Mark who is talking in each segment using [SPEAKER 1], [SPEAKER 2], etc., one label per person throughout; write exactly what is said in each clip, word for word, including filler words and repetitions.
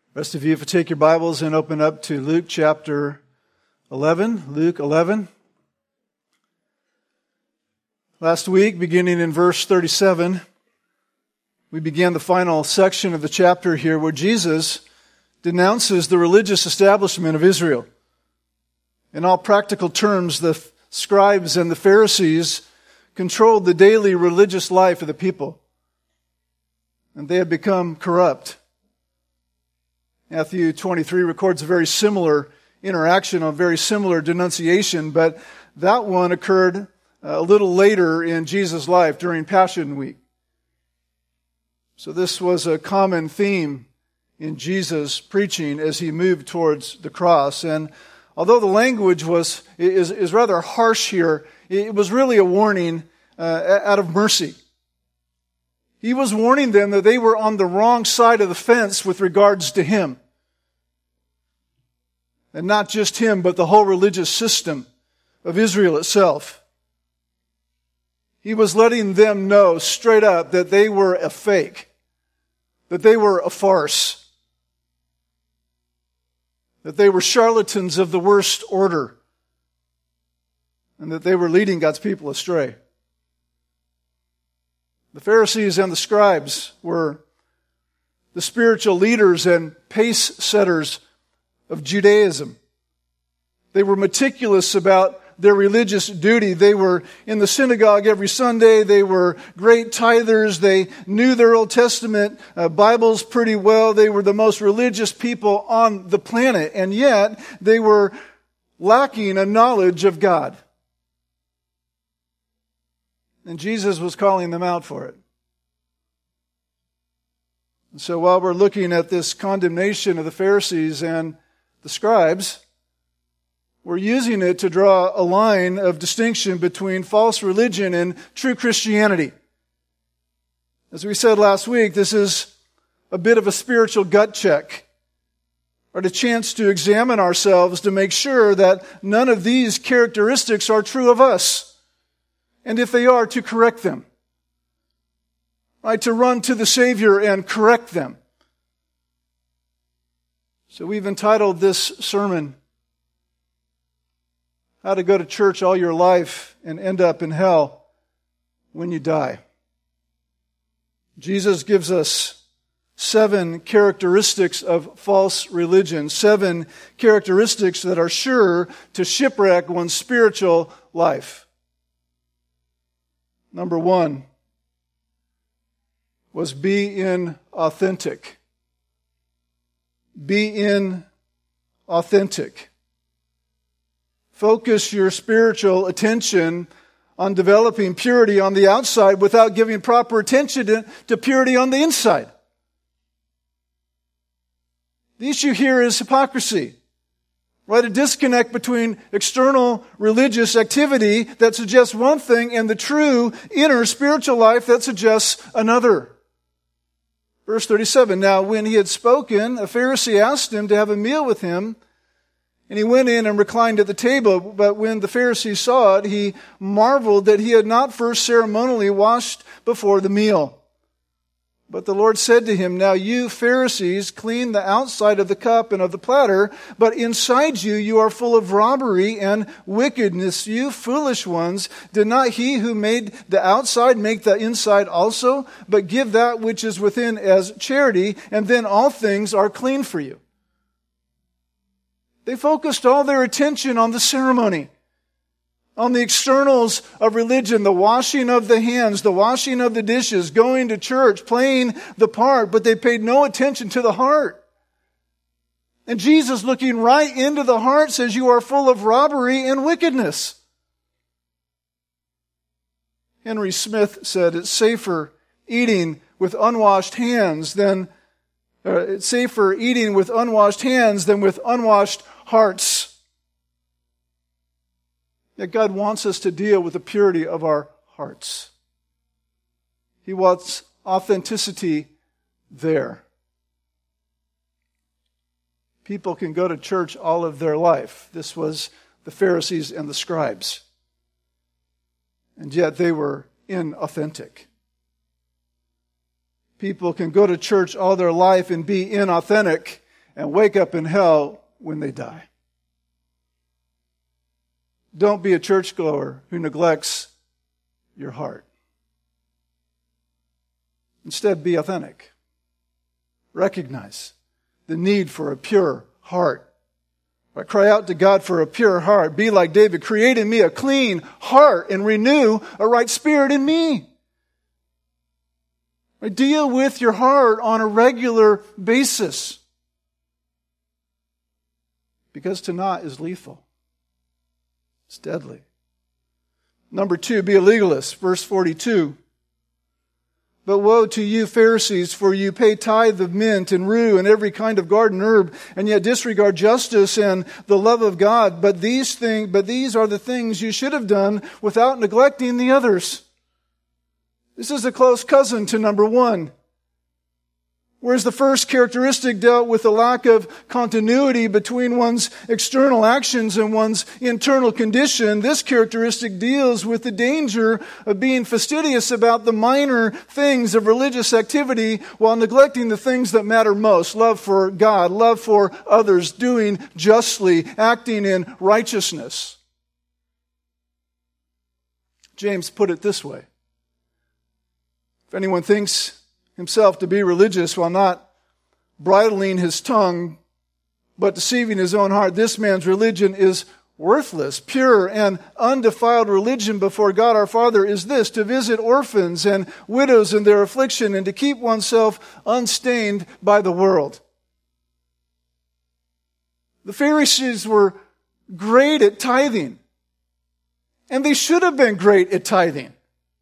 [SPEAKER 1] Rest of you, if you take your Bibles and open up to Luke chapter eleven, Luke eleven. Last week, beginning in verse thirty-seven, we began the final section of the chapter here where Jesus denounces the religious establishment of Israel. In all practical terms, the scribes and the Pharisees controlled the daily religious life of the people, and they had become corrupt. Matthew twenty-three records a very similar interaction, a very similar denunciation, but that one occurred a little later in Jesus' life during Passion Week. So this was a common theme in Jesus' preaching as he moved towards the cross. And although the language was is, is rather harsh here, it was really a warning uh, out of mercy. He was warning them that they were on the wrong side of the fence with regards to him. And not just him, but the whole religious system of Israel itself. He was letting them know straight up that they were a fake, that they were a farce, that they were charlatans of the worst order, and that they were leading God's people astray. The Pharisees and the scribes were the spiritual leaders and pace setters of Judaism. They were meticulous about their religious duty. They were in the synagogue every Sunday. They were great tithers. They knew their Old Testament uh, Bibles pretty well. They were the most religious people on the planet, and yet they were lacking a knowledge of God. And Jesus was calling them out for it. And so while we're looking at this condemnation of the Pharisees and the scribes, we're using it to draw a line of distinction between false religion and true Christianity. As we said last week, this is a bit of a spiritual gut check, or a chance to examine ourselves to make sure that none of these characteristics are true of us. And if they are, to correct them. Right, to run to the Savior and correct them. So we've entitled this sermon, How to Go to Church All Your Life and End Up in Hell When You Die. Jesus gives us seven characteristics of false religion, seven characteristics that are sure to shipwreck one's spiritual life. Number one was be inauthentic. Be inauthentic. Focus your spiritual attention on developing purity on the outside without giving proper attention to, to purity on the inside. The issue here is hypocrisy. Right, a disconnect between external religious activity that suggests one thing and the true inner spiritual life that suggests another. Verse thirty-seven, now when he had spoken, a Pharisee asked him to have a meal with him, and he went in and reclined at the table. But when the Pharisee saw it, he marveled that he had not first ceremonially washed before the meal. But the Lord said to him, now you Pharisees clean the outside of the cup and of the platter, but inside you, you are full of robbery and wickedness. You foolish ones, did not he who made the outside make the inside also? But give that which is within as charity, and then all things are clean for you. They focused all their attention on the ceremony, on the externals of religion, the washing of the hands, the washing of the dishes, going to church, playing the part, but they paid no attention to the heart. And Jesus, looking right into the heart, says, you are full of robbery and wickedness. Henry Smith said, it's safer eating with unwashed hands than, uh, it's safer eating with unwashed hands than with unwashed hearts. Yet God wants us to deal with the purity of our hearts. He wants authenticity there. People can go to church all of their life. This was the Pharisees and the scribes. And yet they were inauthentic. People can go to church all their life and be inauthentic and wake up in hell when they die. Don't be a churchgoer who neglects your heart. Instead, be authentic. Recognize the need for a pure heart. I cry out to God for a pure heart. Be like David. Create in me a clean heart and renew a right spirit in me. I deal with your heart on a regular basis. Because to not is lethal. It's deadly. Number two, be a legalist. Verse forty-two. But woe to you, Pharisees, for you pay tithe of mint and rue and every kind of garden herb, and yet disregard justice and the love of God. But these things, but these are the things you should have done without neglecting the others. This is a close cousin to number one. Whereas the first characteristic dealt with the lack of continuity between one's external actions and one's internal condition, this characteristic deals with the danger of being fastidious about the minor things of religious activity while neglecting the things that matter most. Love for God, love for others, doing justly, acting in righteousness. James put it this way. If anyone thinks himself to be religious while not bridling his tongue, but deceiving his own heart, this man's religion is worthless. Pure and undefiled religion before God our Father is this: to visit orphans and widows in their affliction and to keep oneself unstained by the world. The Pharisees were great at tithing, and they should have been great at tithing.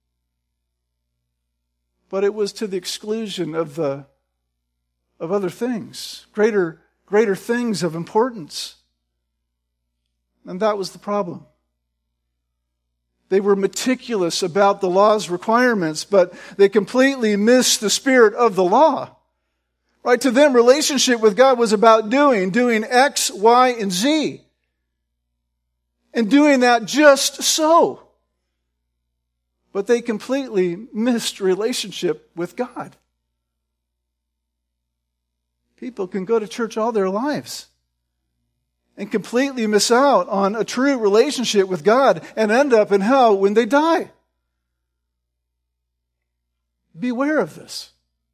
[SPEAKER 1] But it was to the exclusion of the of other things, greater, greater things of importance. And that was the problem. They were meticulous about the law's requirements, but they completely missed the spirit of the law. Right? To them, relationship with God was about doing, doing X, Y, and Z. And doing that just so. But they completely missed relationship with God. People can go to church all their lives and completely miss out on a true relationship with God and end up in hell when they die. Beware of this.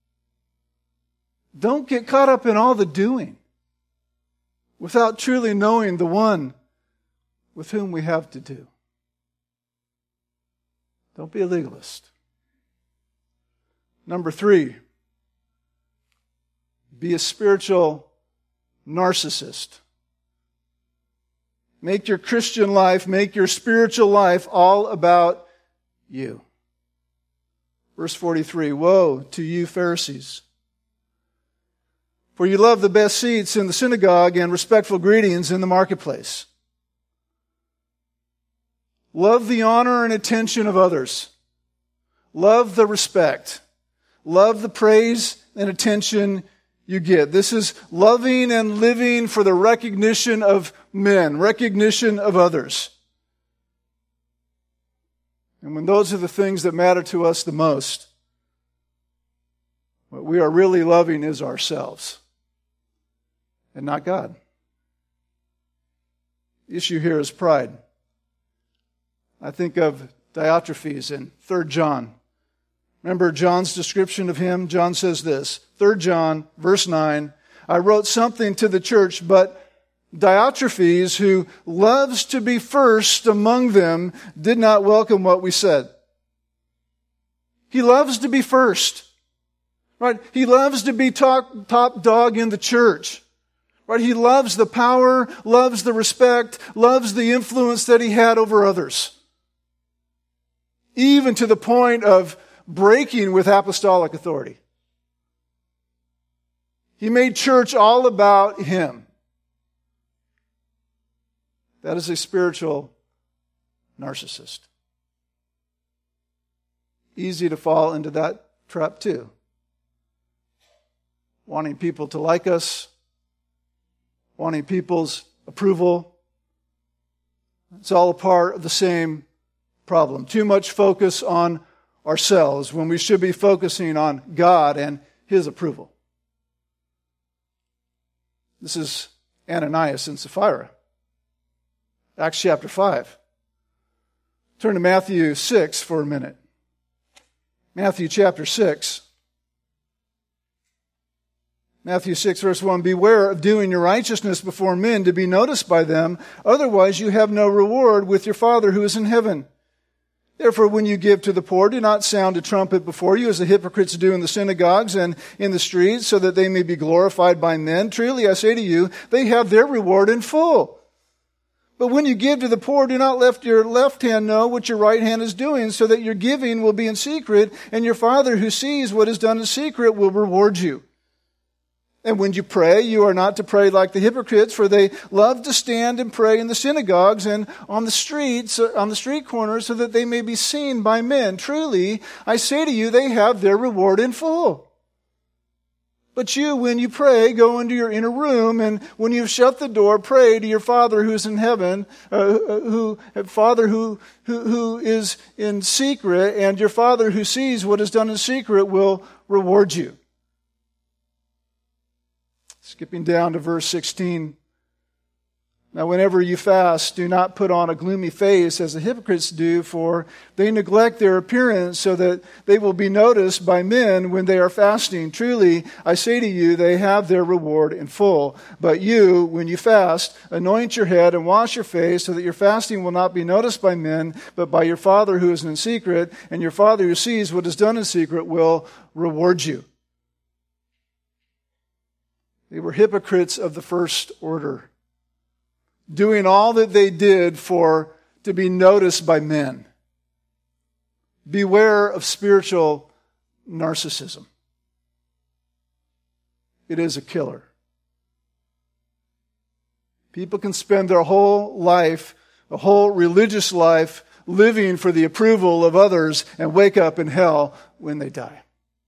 [SPEAKER 1] Don't get caught up in all the doing without truly knowing the one with whom we have to do. Don't be a legalist. Number three, be a spiritual narcissist. Make your Christian life, make your spiritual life all about you. Verse forty-three, woe to you, Pharisees! For you love the best seats in the synagogue and respectful greetings in the marketplace. Love the honor and attention of others. Love the respect. Love the praise and attention you get. This is loving and living for the recognition of men, recognition of others. And when those are the things that matter to us the most, what we are really loving is ourselves and not God. The issue here is pride. I think of Diotrephes in Third John. Remember John's description of him? John says this, Third John, verse nine, I wrote something to the church, but Diotrephes, who loves to be first among them, did not welcome what we said. He loves to be first. Right? He loves to be top, top dog in the church. Right? He loves the power, loves the respect, loves the influence that he had over others. Even to the point of breaking with apostolic authority. He made church all about him. That is a spiritual narcissist. Easy to fall into that trap too. Wanting people to like us, wanting people's approval. It's all a part of the same problem. Too much focus on ourselves when we should be focusing on God and His approval. This is Ananias and Sapphira. Acts chapter five. Turn to Matthew six for a minute. Matthew chapter six. Matthew six verse one, beware of doing your righteousness before men to be noticed by them, otherwise you have no reward with your Father who is in heaven. Therefore, when you give to the poor, do not sound a trumpet before you, as the hypocrites do in the synagogues and in the streets, so that they may be glorified by men. Truly, I say to you, they have their reward in full. But when you give to the poor, do not let your left hand know what your right hand is doing, so that your giving will be in secret, and your Father who sees what is done in secret will reward you. And when you pray, you are not to pray like the hypocrites, for they love to stand and pray in the synagogues and on the streets, on the street corners, so that they may be seen by men. Truly, I say to you, they have their reward in full. But you, when you pray, go into your inner room, and when you've shut the door, pray to your Father who is in heaven, uh, who Father who, who who is in secret, and your Father who sees what is done in secret will reward you. Skipping down to verse sixteen. Now, whenever you fast, do not put on a gloomy face as the hypocrites do, for they neglect their appearance so that they will be noticed by men when they are fasting. Truly, I say to you, they have their reward in full. But you, when you fast, anoint your head and wash your face, so that your fasting will not be noticed by men, but by your Father who is in secret, and your Father who sees what is done in secret will reward you. They were hypocrites of the first order, doing all that they did for to be noticed by men. Beware of spiritual narcissism. It is a killer. People can spend their whole life, a whole religious life, living for the approval of others and wake up in hell when they die.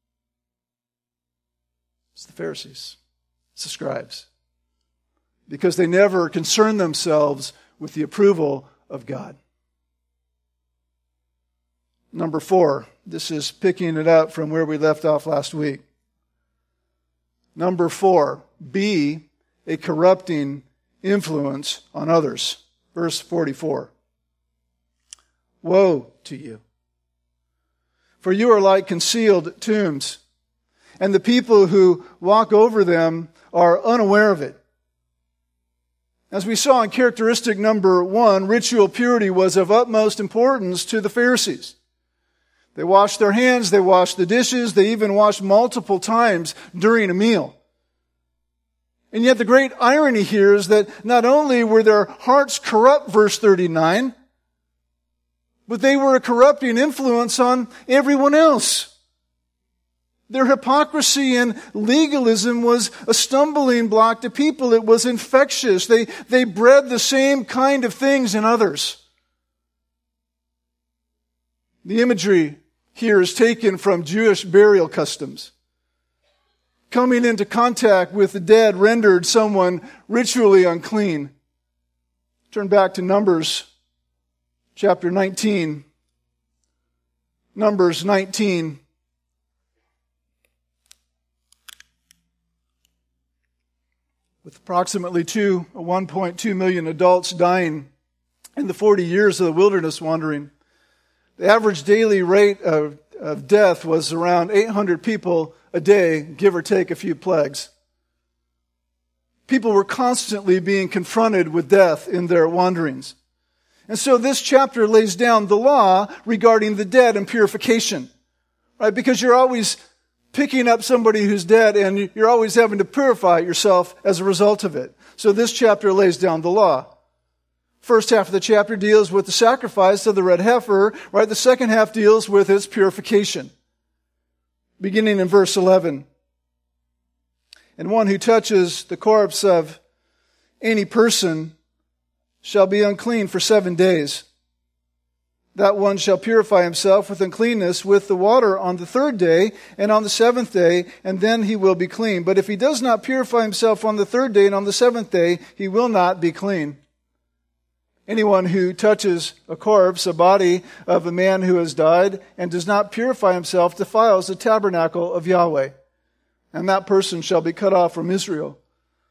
[SPEAKER 1] It's the Pharisees. It's the scribes. Because they never concern themselves with the approval of God. Number four, this is picking it up from where we left off last week. Number four, be a corrupting influence on others. Verse forty-four. Woe to you! For you are like concealed tombs, and the people who walk over them are unaware of it. As we saw in characteristic number one, ritual purity was of utmost importance to the Pharisees. They washed their hands, they washed the dishes, they even washed multiple times during a meal. And yet the great irony here is that not only were their hearts corrupt, verse thirty-nine, but they were a corrupting influence on everyone else. Their hypocrisy and legalism was a stumbling block to people. It was infectious. They, they bred the same kind of things in others. The imagery here is taken from Jewish burial customs. Coming into contact with the dead rendered someone ritually unclean. Turn back to Numbers chapter nineteen. Numbers nineteen. With approximately two, one point two million adults dying in the forty years of the wilderness wandering, the average daily rate of, of death was around eight hundred people a day, give or take a few plagues. People were constantly being confronted with death in their wanderings. And so this chapter lays down the law regarding the dead and purification, right? Because you're always picking up somebody who's dead, and you're always having to purify yourself as a result of it. So this chapter lays down the law. First half of the chapter deals with the sacrifice of the red heifer, right? The second half deals with its purification. Beginning in verse eleven. And one who touches the corpse of any person shall be unclean for seven days. That one shall purify himself with uncleanness with the water on the third day and on the seventh day, and then he will be clean. But if he does not purify himself on the third day and on the seventh day, he will not be clean. Anyone who touches a corpse, a body of a man who has died, and does not purify himself defiles the tabernacle of Yahweh, and that person shall be cut off from Israel.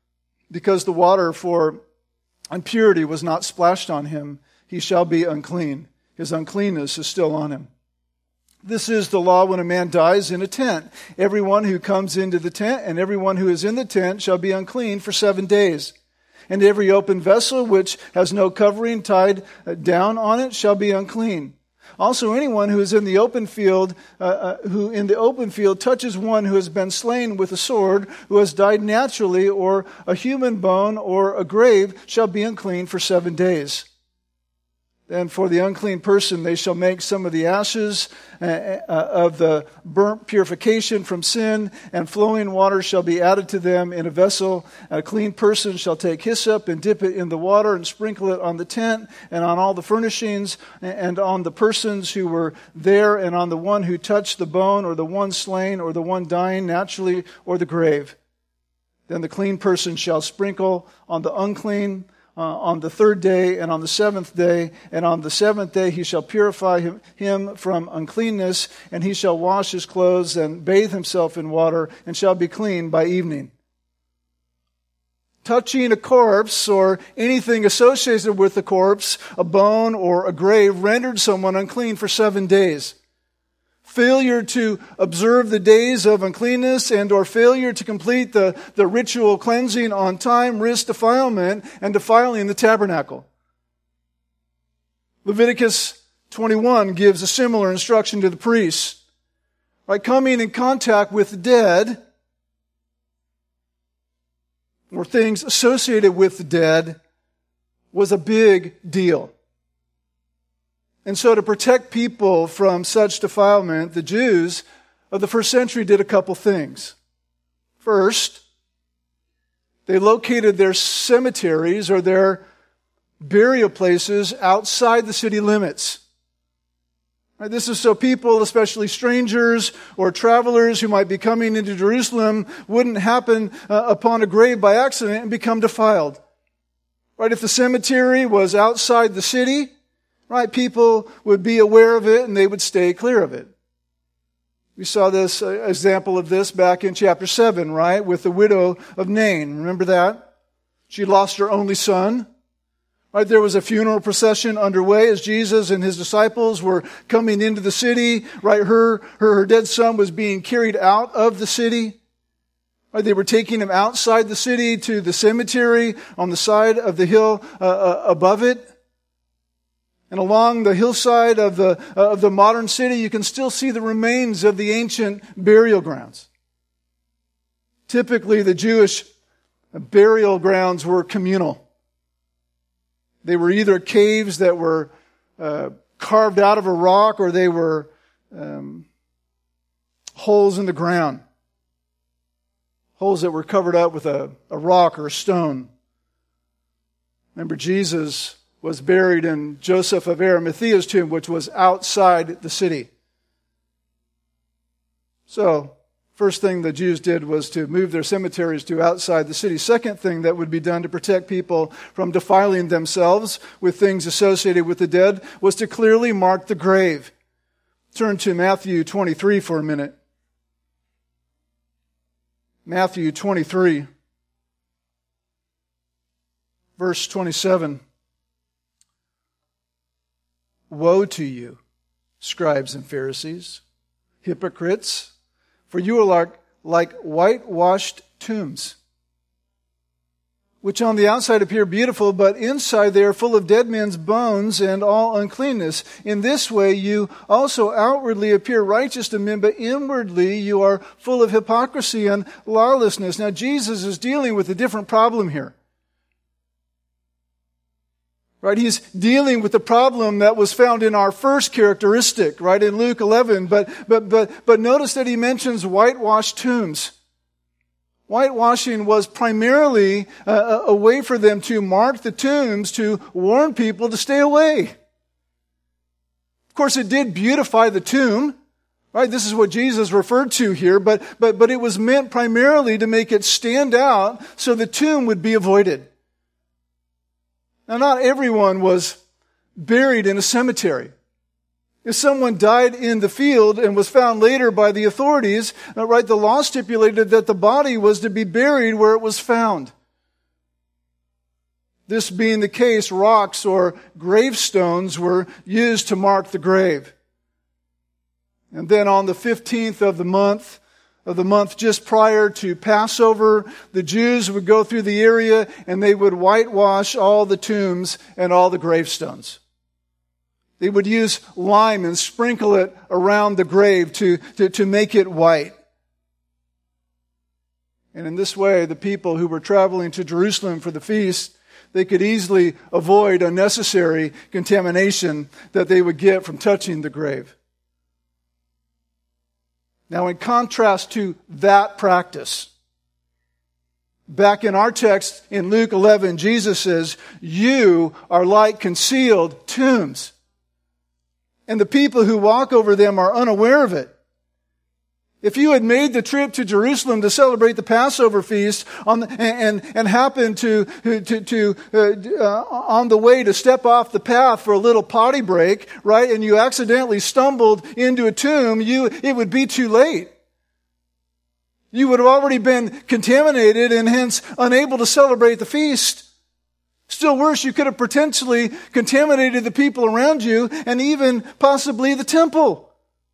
[SPEAKER 1] because the water for impurity was not splashed on him, he shall be unclean. His uncleanness is still on him. This is the law when a man dies in a tent. Everyone who comes into the tent and everyone who is in the tent shall be unclean for seven days. And every open vessel which has no covering tied down on it shall be unclean. Also, anyone who is in the open field, uh, uh, who in the open field touches one who has been slain with a sword, who has died naturally, or a human bone, or a grave, shall be unclean for seven days. Then for the unclean person they shall make some of the ashes uh, uh, of the burnt purification from sin, and flowing water shall be added to them in a vessel. A clean person shall take hyssop and dip it in the water and sprinkle it on the tent and on all the furnishings and on the persons who were there and on the one who touched the bone or the one slain or the one dying naturally or the grave. Then the clean person shall sprinkle on the unclean Uh, on the third day and on the seventh day, and on the seventh day he shall purify him, him from uncleanness, and he shall wash his clothes and bathe himself in water, and shall be clean by evening. Touching a corpse or anything associated with the corpse, a bone or a grave, rendered someone unclean for seven days. Failure to observe the days of uncleanness and or failure to complete the, the ritual cleansing on time risked defilement and defiling the tabernacle. Leviticus twenty-one gives a similar instruction to the priests. Right, coming in contact with the dead or things associated with the dead was a big deal. And so to protect people from such defilement, the Jews of the first century did a couple things. First, they located their cemeteries or their burial places outside the city limits. Right, this is so people, especially strangers or travelers who might be coming into Jerusalem, wouldn't happen uh, upon a grave by accident and become defiled. Right, if the cemetery was outside the city, right, people would be aware of it and they would stay clear of it. We saw this uh, example of this back in chapter seven, right, with the widow of Nain. Remember that? She lost her only son. Right, there was a funeral procession underway as Jesus and his disciples were coming into the city. Right, her her, her dead son was being carried out of the city. Right, they were taking him outside the city to the cemetery on the side of the hill uh, uh, above it. And along the hillside of the uh, of the modern city, you can still see the remains of the ancient burial grounds. Typically, the Jewish burial grounds were communal. They were either caves that were uh, carved out of a rock, or they were um, holes in the ground. Holes that were covered up with a, a rock or a stone. Remember, Jesus was buried in Joseph of Arimathea's tomb, which was outside the city. So, first thing the Jews did was to move their cemeteries to outside the city. Second thing that would be done to protect people from defiling themselves with things associated with the dead was to clearly mark the grave. Turn to Matthew twenty-three for a minute. Matthew twenty-three, verse twenty-seven. Woe to you, scribes and Pharisees, hypocrites, for you are like, like whitewashed tombs, which on the outside appear beautiful, but inside they are full of dead men's bones and all uncleanness. In this way you also outwardly appear righteous to men, but inwardly you are full of hypocrisy and lawlessness. Now Jesus is dealing with a different problem here. Right, he's dealing with the problem that was found in our first characteristic, right, in Luke eleven. But but but but notice that he mentions whitewashed tombs. Whitewashing was primarily a, a way for them to mark the tombs to warn people to stay away. Of course, it did beautify the tomb. Right, this is what Jesus referred to here, but but but it was meant primarily to make it stand out so the tomb would be avoided. Now, not everyone was buried in a cemetery. If someone died in the field and was found later by the authorities, right, the law stipulated that the body was to be buried where it was found. This being the case, rocks or gravestones were used to mark the grave. And then on the fifteenth of the month, of the month just prior to Passover, the Jews would go through the area and they would whitewash all the tombs and all the gravestones. They would use lime and sprinkle it around the grave to, to, to make it white. And in this way, the people who were traveling to Jerusalem for the feast, they could easily avoid unnecessary contamination that they would get from touching the grave. Now, in contrast to that practice, back in our text in Luke eleven, Jesus says, "You are like concealed tombs, and the people who walk over them are unaware of it." If you had made the trip to Jerusalem to celebrate the Passover feast on the, and, and, and happened to, to, to uh, uh, on the way to step off the path for a little potty break, right, and you accidentally stumbled into a tomb, you it would be too late. You would have already been contaminated and hence unable to celebrate the feast. Still worse, you could have potentially contaminated the people around you and even possibly the temple.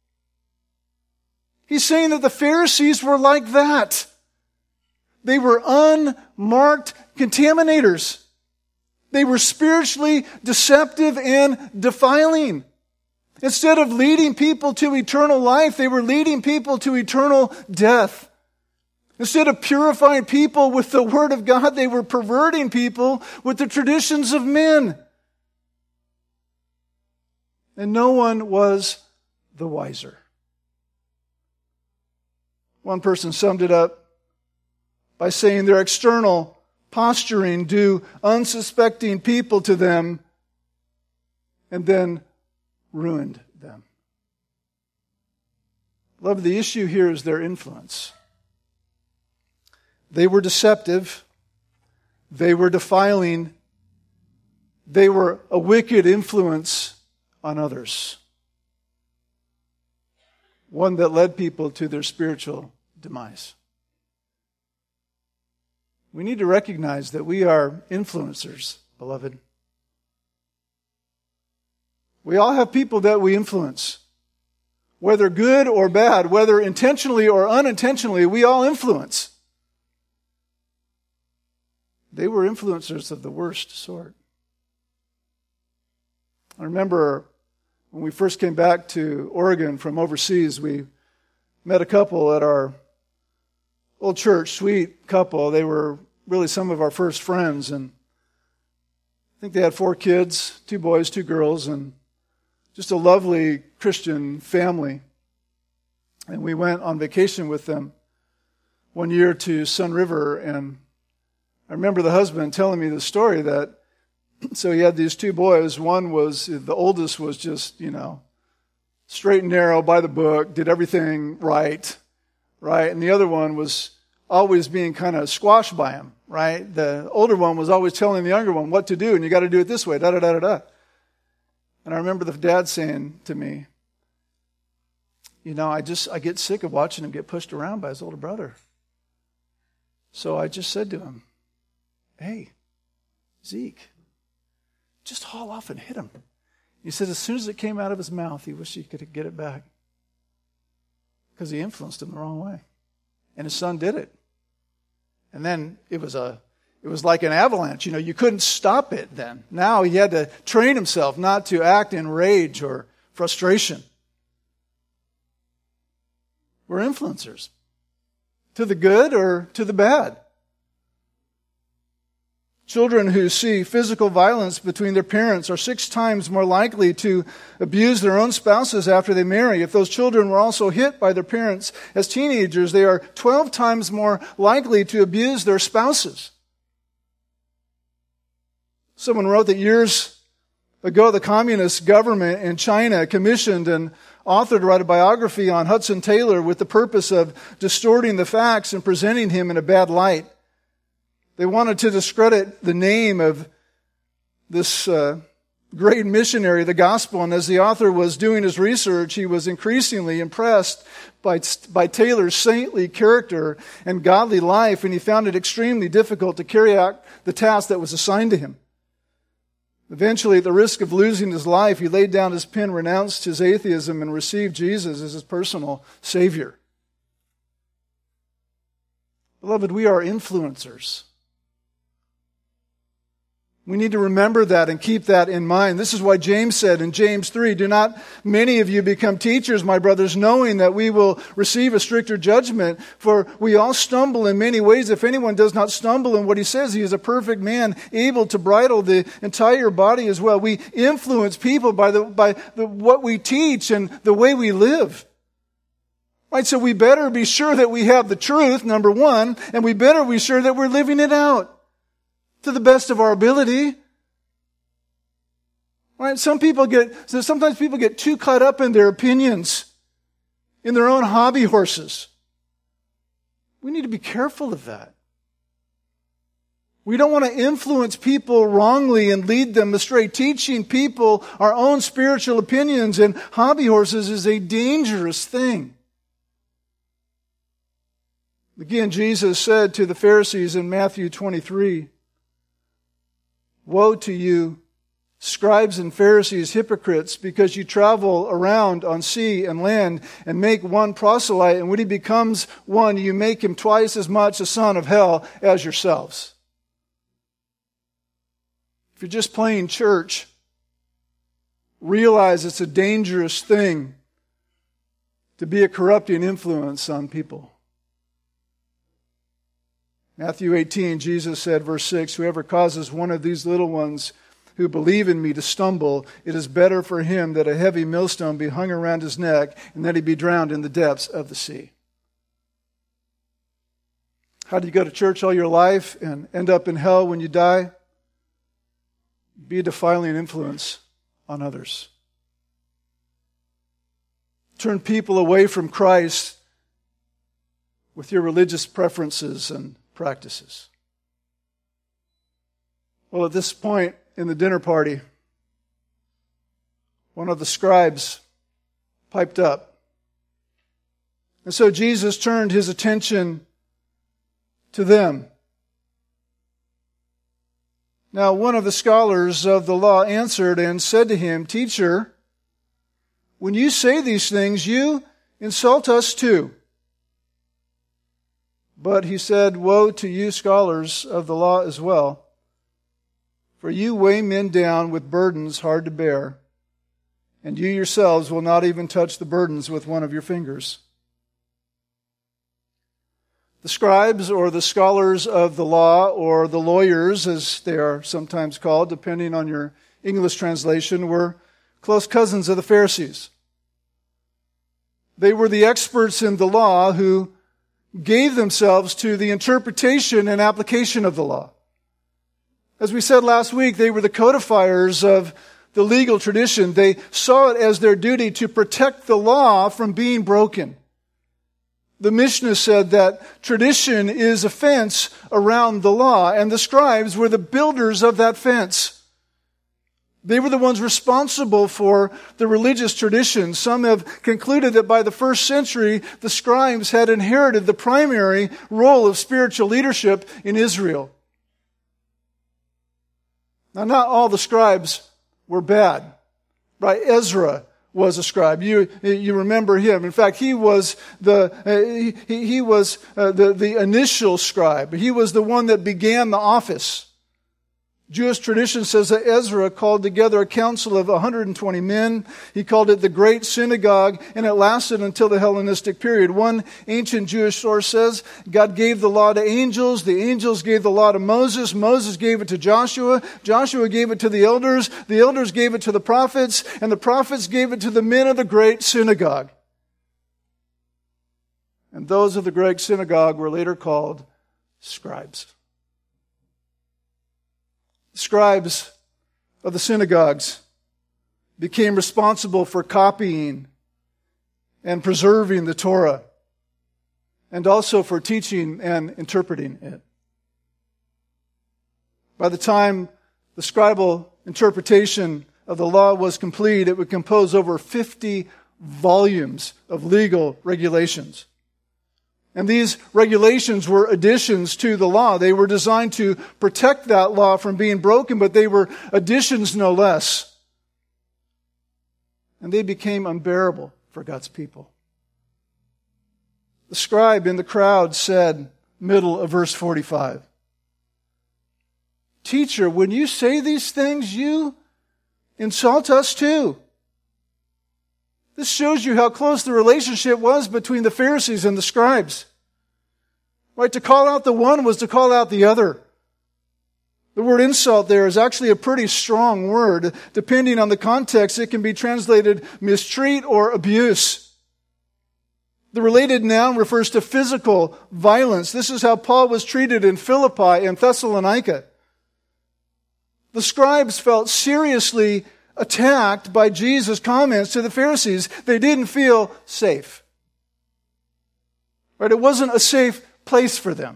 [SPEAKER 1] He's saying that the Pharisees were like that. They were unmarked contaminators. They were spiritually deceptive and defiling. Instead of leading people to eternal life, they were leading people to eternal death. Instead of purifying people with the Word of God, they were perverting people with the traditions of men. And no one was the wiser. One person summed it up by saying their external posturing drew unsuspecting people to them and then ruined them. Beloved, the issue here is their influence. They were deceptive. They were defiling. They were a wicked influence on others. One that led people to their spiritual demise. We need to recognize that we are influencers, beloved. We all have people that we influence. Whether good or bad, whether intentionally or unintentionally, we all influence. They were influencers of the worst sort. I remember when we first came back to Oregon from overseas, we met a couple at our old church, sweet couple. They were really some of our first friends, and I think they had four kids, two boys, two girls, and just a lovely Christian family. And we went on vacation with them one year to Sun River, and I remember the husband telling me the story that so he had these two boys. One was, the oldest was just, you know, straight and narrow by the book, did everything right, right? And the other one was always being kind of squashed by him, right? The older one was always telling the younger one what to do, and you got to do it this way, da da da da da. And I remember the dad saying to me, you know, I just, I get sick of watching him get pushed around by his older brother. So I just said to him, hey, Zeke, just haul off and hit him. He said as soon as it came out of his mouth, he wished he could get it back. Because he influenced him the wrong way. And his son did it. And then it was a, it was like an avalanche. You know, you couldn't stop it then. Now he had to train himself not to act in rage or frustration. We're influencers. To the good or to the bad. Children who see physical violence between their parents are six times more likely to abuse their own spouses after they marry. If those children were also hit by their parents as teenagers, they are twelve times more likely to abuse their spouses. Someone wrote that years ago, the communist government in China commissioned and authored to write a biography on Hudson Taylor with the purpose of distorting the facts and presenting him in a bad light. They wanted to discredit the name of this uh, great missionary of the gospel. And as the author was doing his research, he was increasingly impressed by, by Taylor's saintly character and godly life, and he found it extremely difficult to carry out the task that was assigned to him. Eventually, at the risk of losing his life, he laid down his pen, renounced his atheism, and received Jesus as his personal Savior. Beloved, we are influencers. We need to remember that and keep that in mind. This is why James said in James three, "Do not many of you become teachers, my brothers, knowing that we will receive a stricter judgment? For we all stumble in many ways. If anyone does not stumble in what he says, he is a perfect man, able to bridle the entire body as well." We influence people by the by the, what we teach and the way we live. Right, so we better be sure that we have the truth, number one, and we better be sure that we're living it out to the best of our ability. Right? Some people get, so sometimes people get too caught up in their opinions, in their own hobby horses. We need to be careful of that. We don't want to influence people wrongly and lead them astray. Teaching people our own spiritual opinions and hobby horses is a dangerous thing. Again, Jesus said to the Pharisees in Matthew twenty-three, "Woe to you, scribes and Pharisees, hypocrites, because you travel around on sea and land and make one proselyte, and when he becomes one, you make him twice as much a son of hell as yourselves." If you're just playing church, realize it's a dangerous thing to be a corrupting influence on people. Matthew eighteen, Jesus said, verse six, "Whoever causes one of these little ones who believe in me to stumble, it is better for him that a heavy millstone be hung around his neck and that he be drowned in the depths of the sea." How do you go to church all your life and end up in hell when you die? Be a defiling influence on others. Turn people away from Christ with your religious preferences and practices. Well, at this point in the dinner party, one of the scribes piped up. And so Jesus turned his attention to them. Now, one of the scholars of the law answered and said to him, "Teacher, when you say these things, you insult us too." But he said, "Woe to you, scholars of the law as well, for you weigh men down with burdens hard to bear, and you yourselves will not even touch the burdens with one of your fingers." The scribes, or the scholars of the law, or the lawyers, as they are sometimes called, depending on your English translation, were close cousins of the Pharisees. They were the experts in the law who gave themselves to the interpretation and application of the law. As we said last week, they were the codifiers of the legal tradition. They saw it as their duty to protect the law from being broken. The Mishnah said that tradition is a fence around the law, and the scribes were the builders of that fence. They were the ones responsible for the religious tradition. Some have concluded that by the first century, the scribes had inherited the primary role of spiritual leadership in Israel. Now, not all the scribes were bad, right? Ezra was a scribe. You you remember him. In fact, he was the uh, he, he was uh, the the initial scribe. He was the one that began the office. Jewish tradition says that Ezra called together a council of one hundred twenty men. He called it the Great Synagogue, and it lasted until the Hellenistic period. One ancient Jewish source says God gave the law to angels. The angels gave the law to Moses. Moses gave it to Joshua. Joshua gave it to the elders. The elders gave it to the prophets, and the prophets gave it to the men of the Great Synagogue. And those of the Great Synagogue were later called scribes. Scribes of the synagogues became responsible for copying and preserving the Torah, and also for teaching and interpreting it. By the time the scribal interpretation of the law was complete, it would compose over fifty volumes of legal regulations. And these regulations were additions to the law. They were designed to protect that law from being broken, but they were additions no less. And they became unbearable for God's people. The scribe in the crowd said, middle of verse forty-five, "Teacher, when you say these things, you insult us too." This shows you how close the relationship was between the Pharisees and the scribes. Right? To call out the one was to call out the other. The word insult there is actually a pretty strong word. Depending on the context, it can be translated mistreat or abuse. The related noun refers to physical violence. This is how Paul was treated in Philippi and Thessalonica. The scribes felt seriously attacked by Jesus' comments to the Pharisees. They didn't feel safe. Right? It wasn't a safe place for them.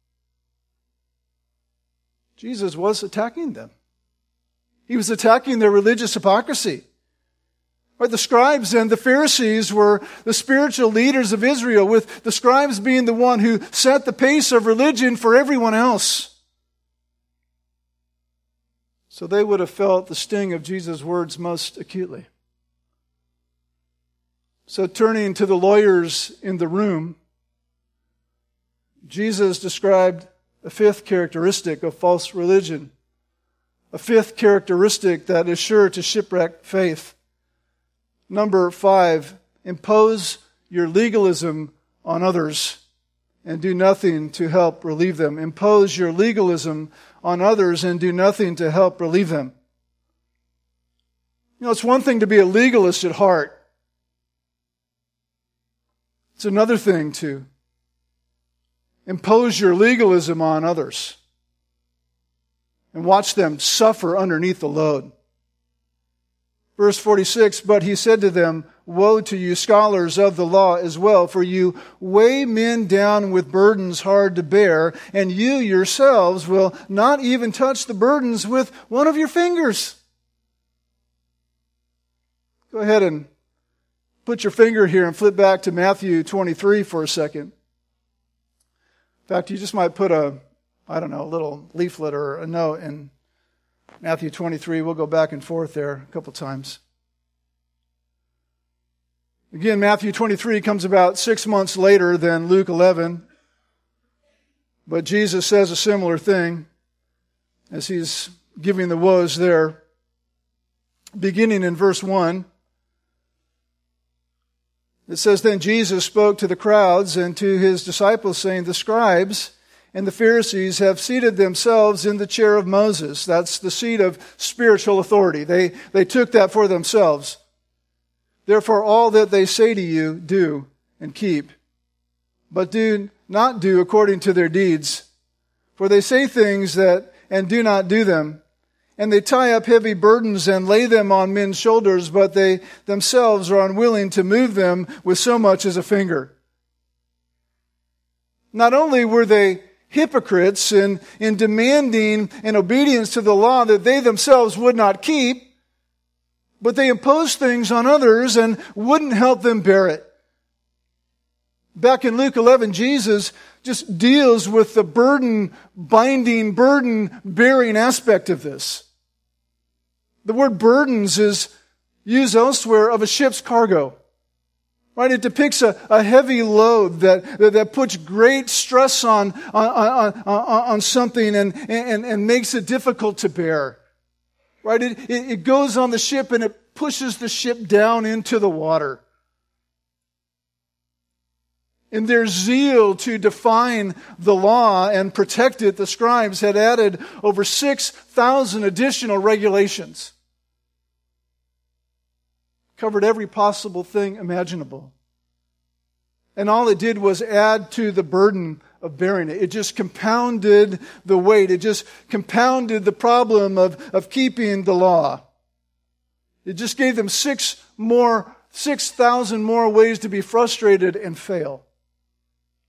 [SPEAKER 1] Jesus was attacking them. He was attacking their religious hypocrisy. Right? The scribes and the Pharisees were the spiritual leaders of Israel, with the scribes being the one who set the pace of religion for everyone else. So they would have felt the sting of Jesus' words most acutely. So turning to the lawyers in the room, Jesus described a fifth characteristic of false religion, a fifth characteristic that is sure to shipwreck faith. Number five, impose your legalism on others and do nothing to help relieve them. Impose your legalism on others and do nothing to help relieve them. You know, it's one thing to be a legalist at heart. It's another thing to impose your legalism on others and watch them suffer underneath the load. Verse forty-six, "But he said to them, Woe to you, scholars of the law as well, for you weigh men down with burdens hard to bear, and you yourselves will not even touch the burdens with one of your fingers." Go ahead and put your finger here and flip back to Matthew twenty-three for a second. In fact, you just might put a, I don't know, a little leaflet or a note in Matthew twenty-three. We'll go back and forth there a couple times. Again, Matthew twenty-three comes about six months later than Luke eleven. But Jesus says a similar thing as he's giving the woes there. Beginning in verse one, it says, "Then Jesus spoke to the crowds and to his disciples, saying, The scribes and the Pharisees have seated themselves in the chair of Moses." That's the seat of spiritual authority. They, they took that for themselves. "Therefore, all that they say to you, do and keep. But do not do according to their deeds. For they say things that and do not do them. And they tie up heavy burdens and lay them on men's shoulders, but they themselves are unwilling to move them with so much as a finger." Not only were they hypocrites in, in demanding an obedience to the law that they themselves would not keep, but they imposed things on others and wouldn't help them bear it. Back in Luke eleven, Jesus just deals with the burden binding, burden bearing aspect of this. The word burdens is used elsewhere of a ship's cargo. Right? It depicts a, a heavy load that, that, that puts great stress on, on, on, on, on something and, and, and makes it difficult to bear. Right? It, it, it goes on the ship and it pushes the ship down into the water. In their zeal to define the law and protect it, the scribes had added over six thousand additional regulations. Covered every possible thing imaginable. And all it did was add to the burden of bearing it. It just compounded the weight. It just compounded the problem of, of keeping the law. It just gave them six more, six thousand more ways to be frustrated and fail.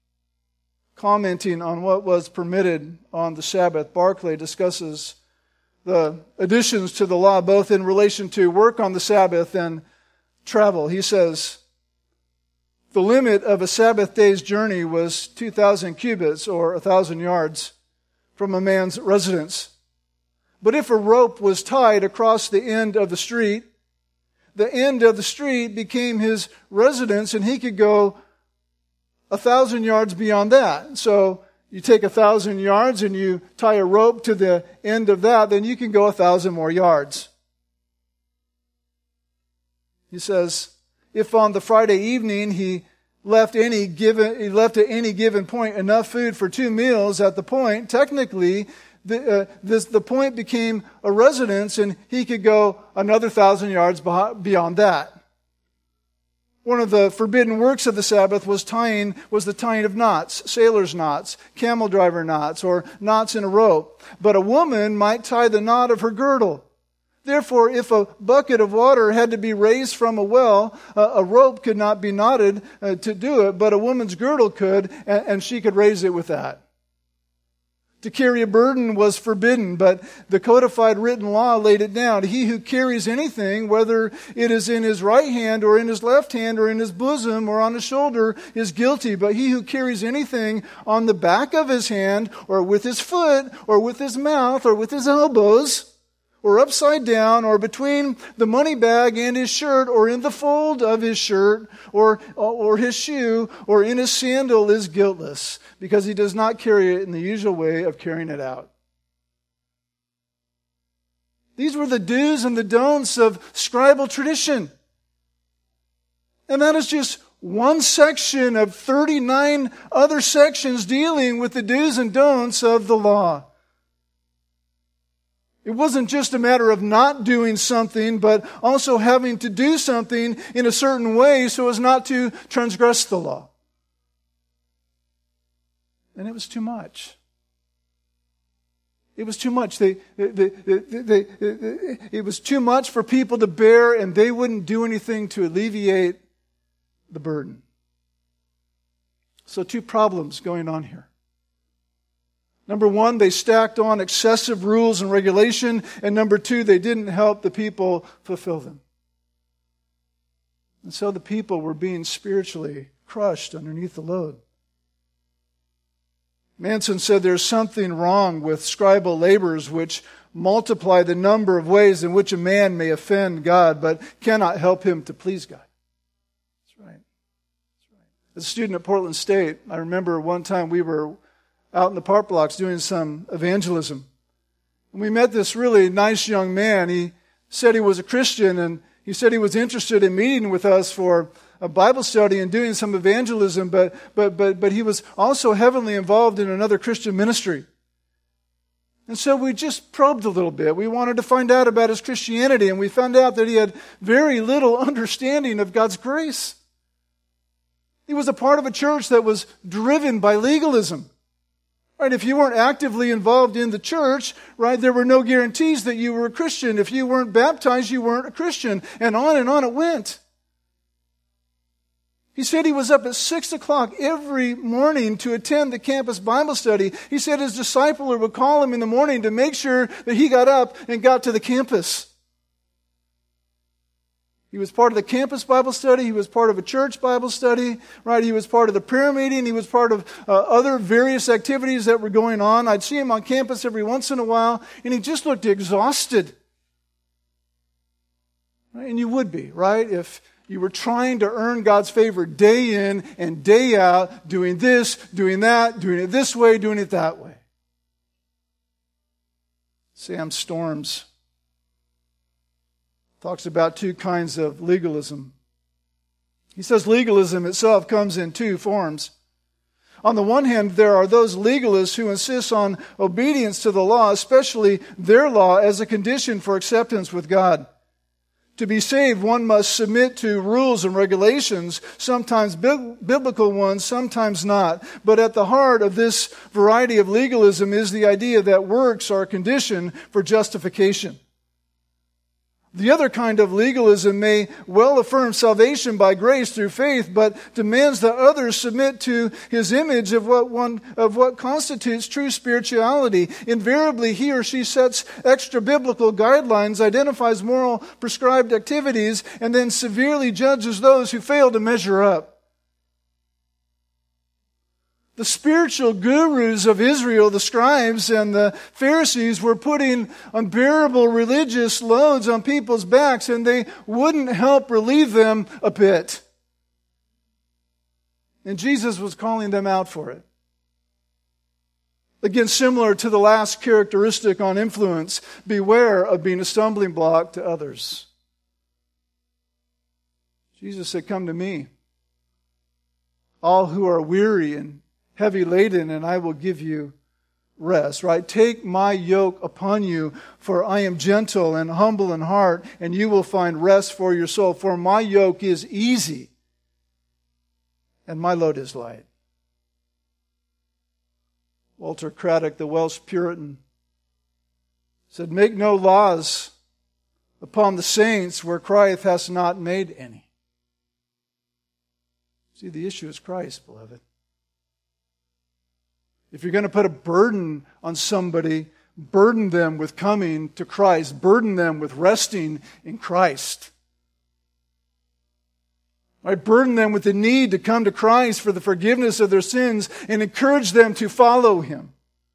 [SPEAKER 1] Commenting on what was permitted on the Sabbath, Barclay discusses the additions to the law, both in relation to work on the Sabbath and travel. He says, the limit of a Sabbath day's journey was two thousand cubits, or one thousand yards, from a man's residence. But if a rope was tied across the end of the street, the end of the street became his residence, and he could go a thousand yards beyond that. So you take a thousand yards and you tie a rope to the end of that, then you can go a thousand more yards. He says, if on the Friday evening he left any given, he left at any given point enough food for two meals at the point, technically the, uh, this, the point became a residence, and he could go another thousand yards beyond that. One of the forbidden works of the Sabbath was tying, was the tying of knots, sailor's knots, camel driver knots, or knots in a rope. But a woman might tie the knot of her girdle. Therefore, if a bucket of water had to be raised from a well, uh, a rope could not be knotted uh, to do it, but a woman's girdle could, and, and she could raise it with that. To carry a burden was forbidden, but the codified written law laid it down. He who carries anything, whether it is in his right hand or in his left hand or in his bosom or on his shoulder, is guilty. But he who carries anything on the back of his hand or with his foot or with his mouth or with his elbows or upside down, or between the money bag and his shirt, or in the fold of his shirt, or, or his shoe, or in his sandal, is guiltless, because he does not carry it in the usual way of carrying it out. These were the do's and the don'ts of scribal tradition. And that is just one section of thirty-nine other sections dealing with the do's and don'ts of the law. It wasn't just a matter of not doing something, but also having to do something in a certain way so as not to transgress the law. And it was too much. It was too much. They, they, they, they, they, it was too much for people to bear, and they wouldn't do anything to alleviate the burden. So two problems going on here. Number one, they stacked on excessive rules and regulation. And number two, they didn't help the people fulfill them. And so the people were being spiritually crushed underneath the load. Manson said there's something wrong with scribal labors which multiply the number of ways in which a man may offend God, but cannot help him to please God. That's right. That's right. As a student at Portland State, I remember one time we were out in the park blocks doing some evangelism. And we met this really nice young man. He said he was a Christian, and he said he was interested in meeting with us for a Bible study and doing some evangelism, but but but but he was also heavily involved in another Christian ministry. And so we just probed a little bit. We wanted to find out about his Christianity, and we found out that he had very little understanding of God's grace. He was a part of a church that was driven by legalism. Right, if you weren't actively involved in the church, right, there were no guarantees that you were a Christian. If you weren't baptized, you weren't a Christian. And on and on it went. He said he was up at six o'clock every morning to attend the campus Bible study. He said his discipler would call him in the morning to make sure that he got up and got to the campus. He was part of the campus Bible study. He was part of a church Bible study, right? He was part of the prayer meeting. He was part of uh, other various activities that were going on. I'd see him on campus every once in a while, and he just looked exhausted. Right? And you would be, right? If you were trying to earn God's favor day in and day out, doing this, doing that, doing it this way, doing it that way. Sam Storms talks about two kinds of legalism. He says legalism itself comes in two forms. On the one hand, there are those legalists who insist on obedience to the law, especially their law, as a condition for acceptance with God. To be saved, one must submit to rules and regulations, sometimes biblical ones, sometimes not. But at the heart of this variety of legalism is the idea that works are a condition for justification. The other kind of legalism may well affirm salvation by grace through faith, but demands that others submit to his image of what one of what constitutes true spirituality. Invariably, he or she sets extra biblical guidelines, identifies moral prescribed activities, and then severely judges those who fail to measure up. The spiritual gurus of Israel, the scribes and the Pharisees, were putting unbearable religious loads on people's backs, and they wouldn't help relieve them a bit. And Jesus was calling them out for it. Again, similar to the last characteristic on influence, beware of being a stumbling block to others. Jesus said, "Come to me, all who are weary and heavy laden, and I will give you rest." Right? "Take my yoke upon you, for I am gentle and humble in heart, and you will find rest for your soul. For my yoke is easy, and my load is light." Walter Craddock, the Welsh Puritan, said, "Make no laws upon the saints where Christ has not made any." See, the issue is Christ, beloved. If you're going to put a burden on somebody, burden them with coming to Christ. Burden them with resting in Christ. Right? Burden them with the need to come to Christ for the forgiveness of their sins and encourage them to follow Him.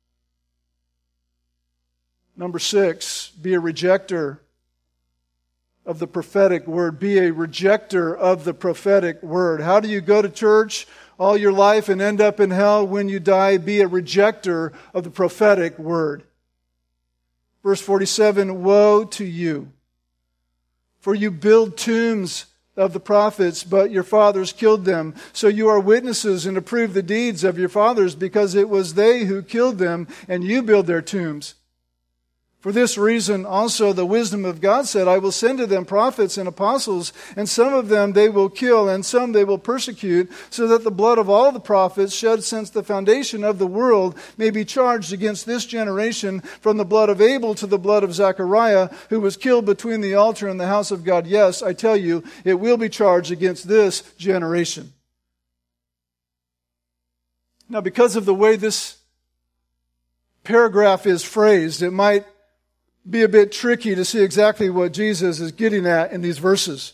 [SPEAKER 1] Number six, be a rejecter of the prophetic word. Be a rejecter of the prophetic word. How do you go to church all your life and end up in hell when you die? Be a rejecter of the prophetic word. Verse forty-seven, "Woe to you, for you build tombs of the prophets, but your fathers killed them. So you are witnesses and approve the deeds of your fathers, because it was they who killed them, and you build their tombs. For this reason also the wisdom of God said, I will send to them prophets and apostles, and some of them they will kill, and some they will persecute, so that the blood of all the prophets shed since the foundation of the world may be charged against this generation, from the blood of Abel to the blood of Zechariah, who was killed between the altar and the house of God. Yes, I tell you, it will be charged against this generation." Now, because of the way this paragraph is phrased, it might be a bit tricky to see exactly what Jesus is getting at in these verses.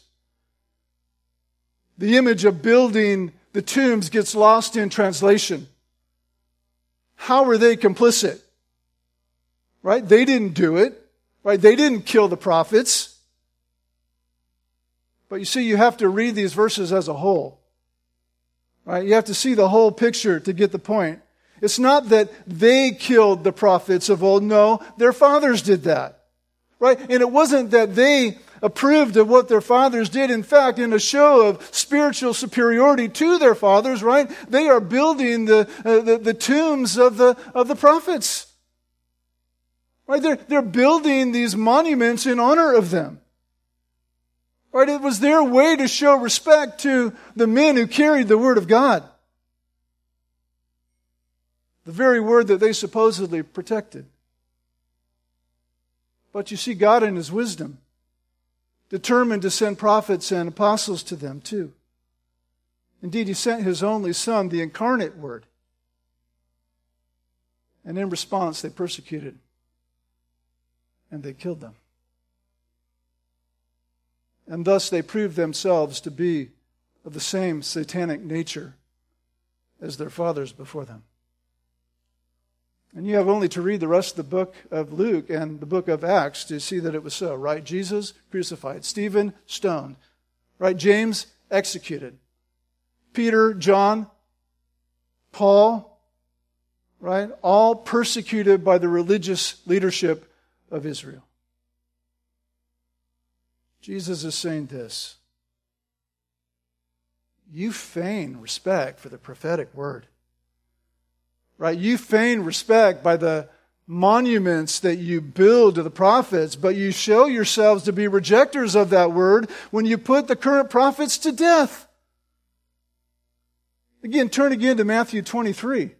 [SPEAKER 1] The image of building the tombs gets lost in translation. How were they complicit? Right? They didn't do it. Right? They didn't kill the prophets. But you see, you have to read these verses as a whole. Right? You have to see the whole picture to get the point. It's not that they killed the prophets of old. No, their fathers did that. Right? And it wasn't that they approved of what their fathers did. In fact, in a show of spiritual superiority to their fathers, right, they are building the, uh, the, the tombs of the, of the prophets. Right? They're, they're building these monuments in honor of them. Right? It was their way to show respect to the men who carried the Word of God. The very word that they supposedly protected. But you see, God in His wisdom determined to send prophets and apostles to them too. Indeed, He sent His only Son, the incarnate Word. And in response, they persecuted and they killed them. And thus they proved themselves to be of the same satanic nature as their fathers before them. And you have only to read the rest of the book of Luke and the book of Acts to see that it was so, right? Jesus crucified. Stephen stoned. Right? James executed. Peter, John, Paul, right? All persecuted by the religious leadership of Israel. Jesus is saying this. You feign respect for the prophetic word. Right? You feign respect by the monuments that you build to the prophets, but you show yourselves to be rejectors of that word when you put the current prophets to death. Again, turn again to Matthew twenty-three.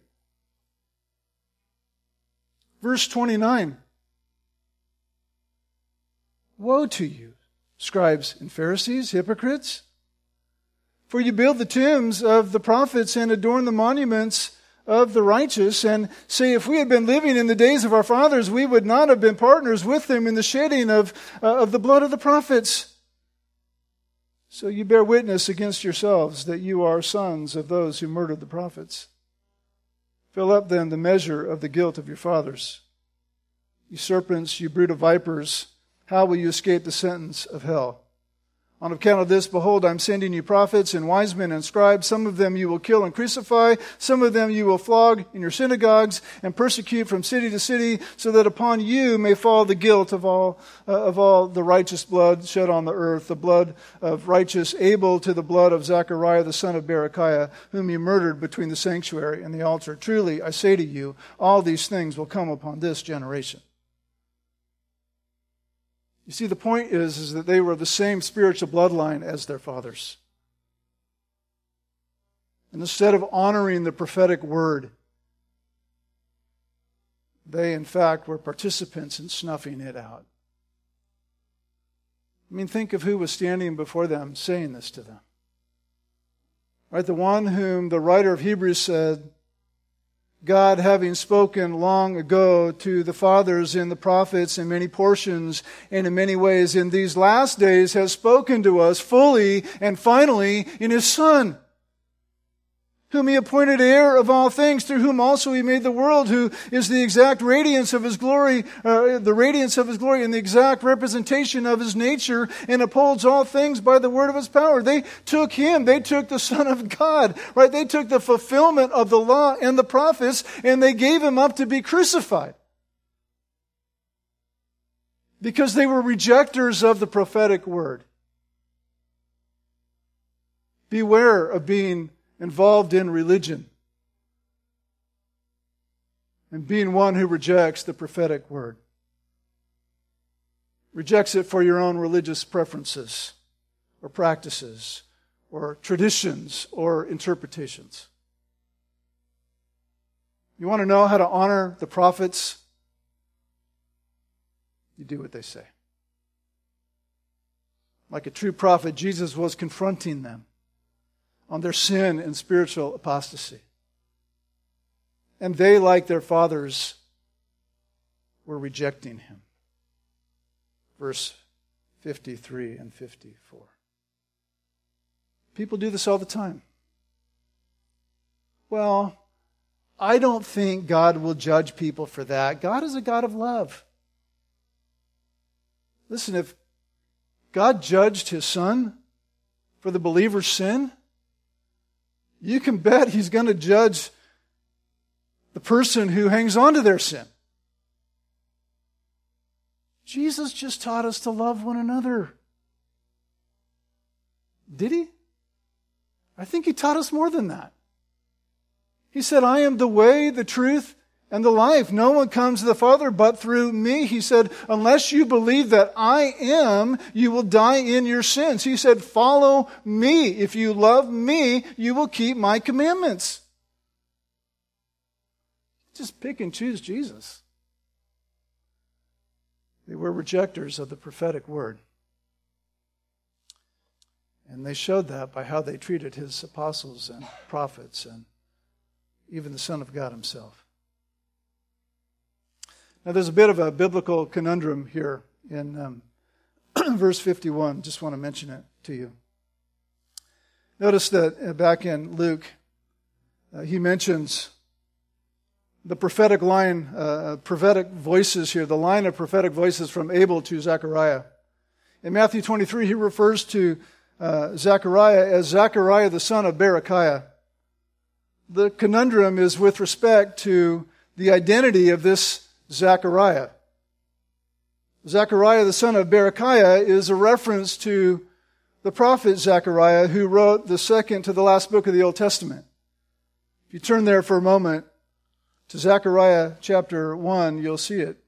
[SPEAKER 1] Verse twenty-nine. Woe to you, scribes and Pharisees, hypocrites? For you build the tombs of the prophets and adorn the monuments of the righteous, and say, if we had been living in the days of our fathers, we would not have been partners with them in the shedding of, uh, of the blood of the prophets. So you bear witness against yourselves that you are sons of those who murdered the prophets. Fill up then the measure of the guilt of your fathers. You serpents, you brood of vipers, how will you escape the sentence of hell? On account of this, behold, I'm sending you prophets and wise men and scribes. Some of them you will kill and crucify. Some of them you will flog in your synagogues and persecute from city to city, so that upon you may fall the guilt of all uh, of all the righteous blood shed on the earth, the blood of righteous Abel to the blood of Zechariah the son of Berechiah, whom you murdered between the sanctuary and the altar. Truly, I say to you, all these things will come upon this generation. You see, the point is, is that they were the same spiritual bloodline as their fathers. And instead of honoring the prophetic word, they, in fact, were participants in snuffing it out. I mean, think of who was standing before them saying this to them. Right? The one whom the writer of Hebrews said, God, having spoken long ago to the fathers in the prophets in many portions and in many ways in these last days, has spoken to us fully and finally in His Son, whom He appointed heir of all things, through whom also He made the world, who is the exact radiance of His glory, uh, the radiance of His glory and the exact representation of His nature, and upholds all things by the word of His power. They took Him, they took the Son of God, right? They took the fulfillment of the law and the prophets, and they gave Him up to be crucified. Because they were rejectors of the prophetic word. Beware of being involved in religion and being one who rejects the prophetic word. Rejects it for your own religious preferences or practices or traditions or interpretations. You want to know how to honor the prophets? You do what they say. Like a true prophet, Jesus was confronting them on their sin and spiritual apostasy. And they, like their fathers, were rejecting Him. Verse fifty-three and fifty-four. People do this all the time. Well, I don't think God will judge people for that. God is a God of love. Listen, if God judged His Son for the believer's sin, you can bet He's going to judge the person who hangs on to their sin. Jesus just taught us to love one another. Did He? I think He taught us more than that. He said, I am the way, the truth, and the life. No one comes to the Father but through me. He said, unless you believe that I am, you will die in your sins. He said, follow me. If you love me, you will keep my commandments. Just pick and choose Jesus. They were rejectors of the prophetic word. And they showed that by how they treated His apostles and prophets and even the Son of God Himself. Now, there's a bit of a biblical conundrum here in um, verse fifty-one. Just want to mention it to you. Notice that uh, back in Luke, uh, he mentions the prophetic line, uh, prophetic voices here, the line of prophetic voices from Abel to Zechariah. In Matthew twenty-three, he refers to uh, Zechariah as Zechariah the son of Berechiah. The conundrum is with respect to the identity of this Zechariah. Zechariah, the son of Berechiah, is a reference to the prophet Zechariah, who wrote the second to the last book of the Old Testament. If you turn there for a moment to Zechariah chapter one, you'll see it. It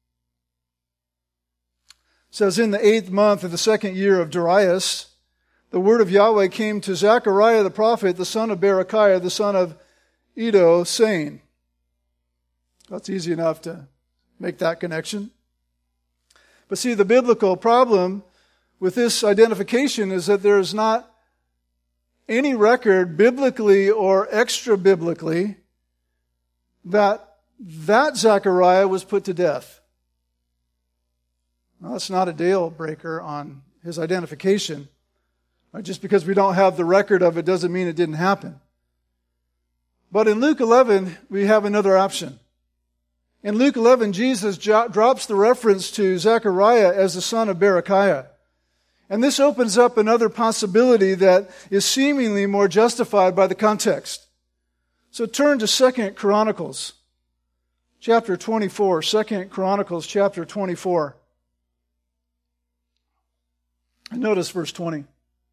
[SPEAKER 1] says, in the eighth month of the second year of Darius, the word of Yahweh came to Zechariah the prophet, the son of Berechiah, the son of Iddo, saying, that's easy enough to make that connection. But see, the biblical problem with this identification is that there is not any record, biblically or extra-biblically, that that Zechariah was put to death. Well, that's not a deal breaker on his identification. Just because we don't have the record of it doesn't mean it didn't happen. But in Luke eleven, we have another option. In Luke eleven, Jesus jo- drops the reference to Zechariah as the son of Berechiah. And this opens up another possibility that is seemingly more justified by the context. So turn to Second Chronicles, chapter twenty-four. Second Chronicles, chapter twenty-four. And notice verse twenty.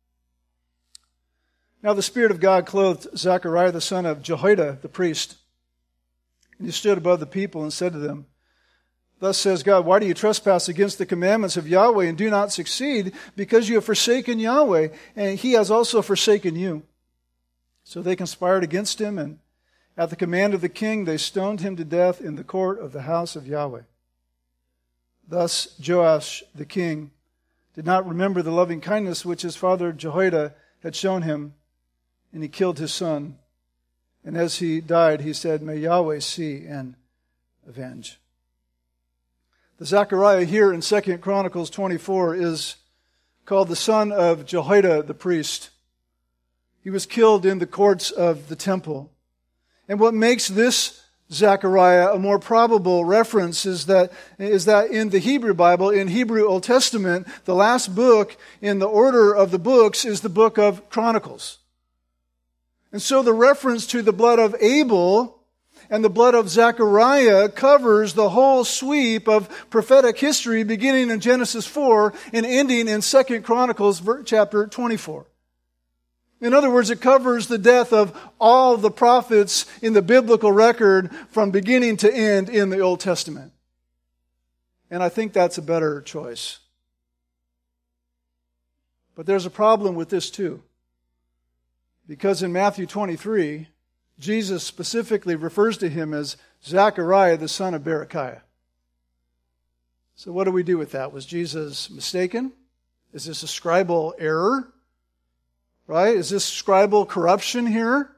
[SPEAKER 1] Now the Spirit of God clothed Zechariah the son of Jehoiada the priest. And he stood above the people and said to them, Thus says God, why do you trespass against the commandments of Yahweh and do not succeed? Because you have forsaken Yahweh, and he has also forsaken you. So they conspired against him, and at the command of the king they stoned him to death in the court of the house of Yahweh. Thus Joash the king did not remember the loving kindness which his father Jehoiada had shown him, and he killed his son. And as he died, he said, May Yahweh see and avenge. The Zechariah here in Second Chronicles twenty-four is called the son of Jehoiada the priest. He was killed in the courts of the temple. And what makes this Zechariah a more probable reference is that, is that in the Hebrew Bible, in Hebrew Old Testament, the last book in the order of the books is the book of Chronicles. And so the reference to the blood of Abel and the blood of Zechariah covers the whole sweep of prophetic history beginning in Genesis four and ending in Second Chronicles chapter twenty-four. In other words, it covers the death of all the prophets in the biblical record from beginning to end in the Old Testament. And I think that's a better choice. But there's a problem with this too. Because in Matthew twenty-three, Jesus specifically refers to him as Zechariah, the son of Berechiah. So what do we do with that? Was Jesus mistaken? Is this a scribal error? Right? Is this scribal corruption here?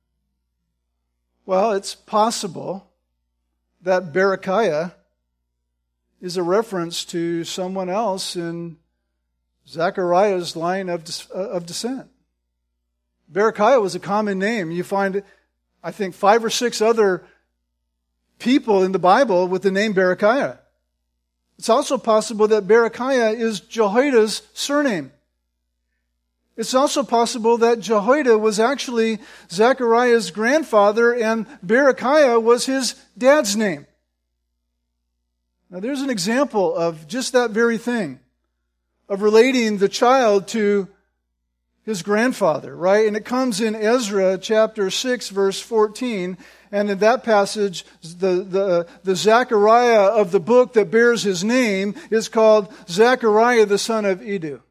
[SPEAKER 1] Well, it's possible that Berechiah is a reference to someone else in Zechariah's line of, of descent. Berechiah was a common name. You find, I think, five or six other people in the Bible with the name Berechiah. It's also possible that Berechiah is Jehoiada's surname. It's also possible that Jehoiada was actually Zechariah's grandfather and Berechiah was his dad's name. Now there's an example of just that very thing, of relating the child to his grandfather, right? And it comes in Ezra chapter six, verse fourteen. And in that passage, the, the, the Zechariah of the book that bears his name is called Zechariah the son of Iddo.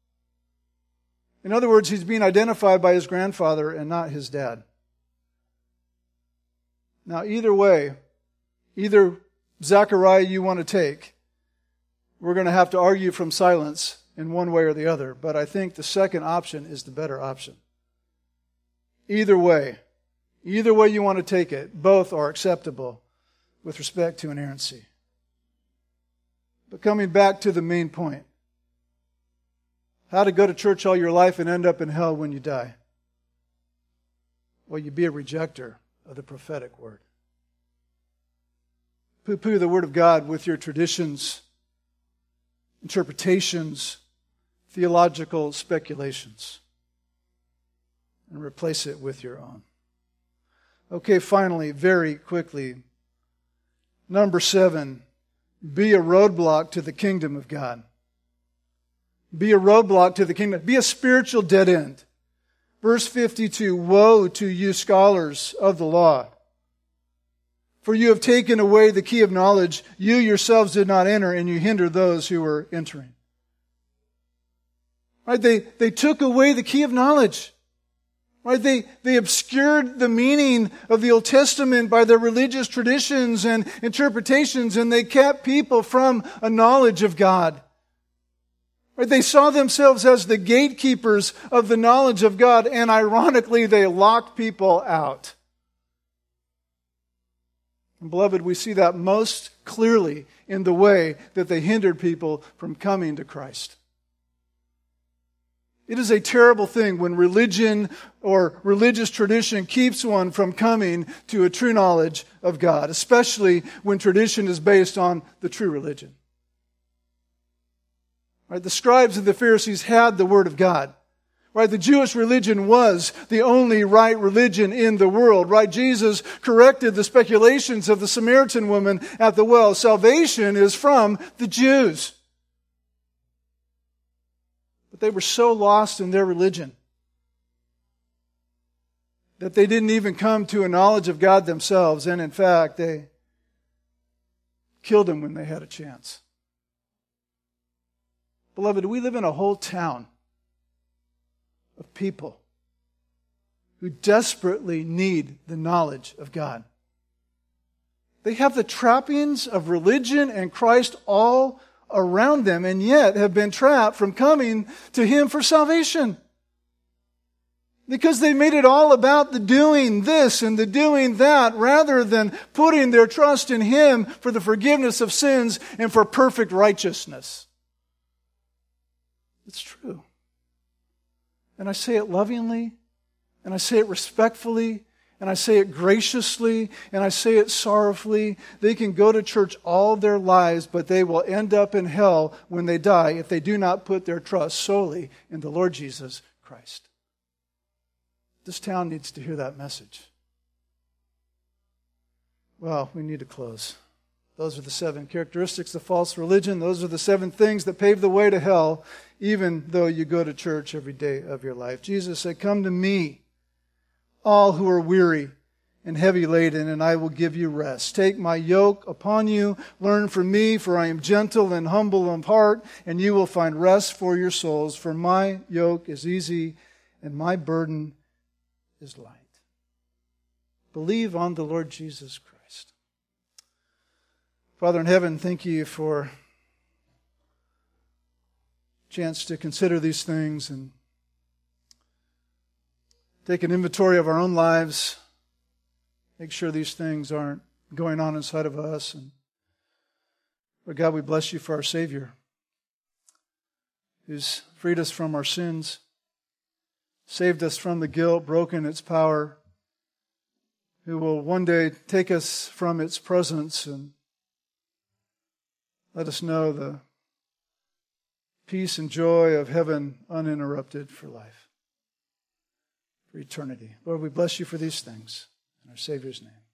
[SPEAKER 1] In other words, he's being identified by his grandfather and not his dad. Now, either way, either Zechariah you want to take, we're going to have to argue from silence in one way or the other. But I think the second option is the better option. Either way, either way you want to take it, both are acceptable with respect to inerrancy. But coming back to the main point, how to go to church all your life and end up in hell when you die? Well, you be a rejecter of the prophetic word. Poo-poo the word of God with your traditions, interpretations, theological speculations, and replace it with your own. Okay, finally, very quickly, number seven, be a roadblock to the kingdom of God. Be a roadblock to the kingdom. Be a spiritual dead end. Verse fifty-two, woe to you scholars of the law, for you have taken away the key of knowledge. You yourselves did not enter, and you hinder those who were entering. Right? They, they took away the key of knowledge. Right? They, they obscured the meaning of the Old Testament by their religious traditions and interpretations, and they kept people from a knowledge of God. Right? They saw themselves as the gatekeepers of the knowledge of God, and ironically, they locked people out. And beloved, we see that most clearly in the way that they hindered people from coming to Christ. It is a terrible thing when religion or religious tradition keeps one from coming to a true knowledge of God, especially when tradition is based on the true religion. Right? The scribes and the Pharisees had the Word of God. Right? The Jewish religion was the only right religion in the world. Right? Jesus corrected the speculations of the Samaritan woman at the well. Salvation is from the Jews. But they were so lost in their religion that they didn't even come to a knowledge of God themselves. And in fact, they killed Him when they had a chance. Beloved, we live in a whole town of people who desperately need the knowledge of God. They have the trappings of religion and Christ all around them, and yet have been trapped from coming to Him for salvation. Because they made it all about the doing this and the doing that, rather than putting their trust in Him for the forgiveness of sins and for perfect righteousness. It's true. And I say it lovingly, and I say it respectfully, and I say it graciously, and I say it sorrowfully. They can go to church all their lives, but they will end up in hell when they die if they do not put their trust solely in the Lord Jesus Christ. This town needs to hear that message. Well, we need to close. Those are the seven characteristics of false religion. Those are the seven things that pave the way to hell, even though you go to church every day of your life. Jesus said, "Come to me, all who are weary and heavy laden, and I will give you rest. Take my yoke upon you, learn from me, for I am gentle and humble in heart, and you will find rest for your souls. For my yoke is easy, and my burden is light." Believe on the Lord Jesus Christ. Father in heaven, thank you for a chance to consider these things and take an inventory of our own lives, make sure these things aren't going on inside of us. And Lord God, we bless you for our Savior, who's freed us from our sins, saved us from the guilt, broken its power, who will one day take us from its presence and let us know the peace and joy of heaven uninterrupted for life, for eternity. Lord, we bless you for these things in our Savior's name.